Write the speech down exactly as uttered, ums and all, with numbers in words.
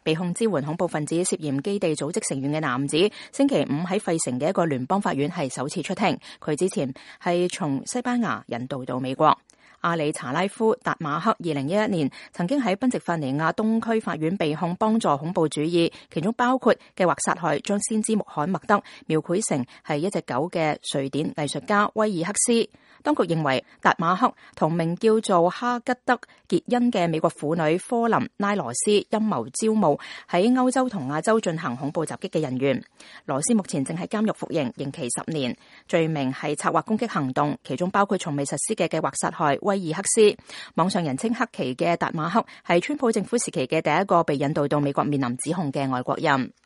被控支援恐怖分子涉嫌基地組織成員嘅男子，星期五喺費城嘅一個聯邦法院係首次出庭。佢之前係從西班牙引渡到美國。阿里查拉夫達馬克二零一一年曾經喺賓夕法尼亞東區法院被控幫助恐怖主義，其中包括計劃殺害將先知穆罕默德描繪成係一隻狗嘅瑞典藝術家威爾克斯。當局認為達馬克同名叫做哈吉德傑恩嘅美國婦女科林拉羅斯陰謀招募喺歐洲同亞洲進行恐怖襲擊嘅人員。羅斯目前正喺監獄服刑，刑期十年，罪名係策劃攻擊行動，其中包括從未實施嘅計劃殺害威爾克斯。網上人稱黑旗嘅達馬克係川普政府時期嘅第一個被引渡到美國面臨指控嘅外國人。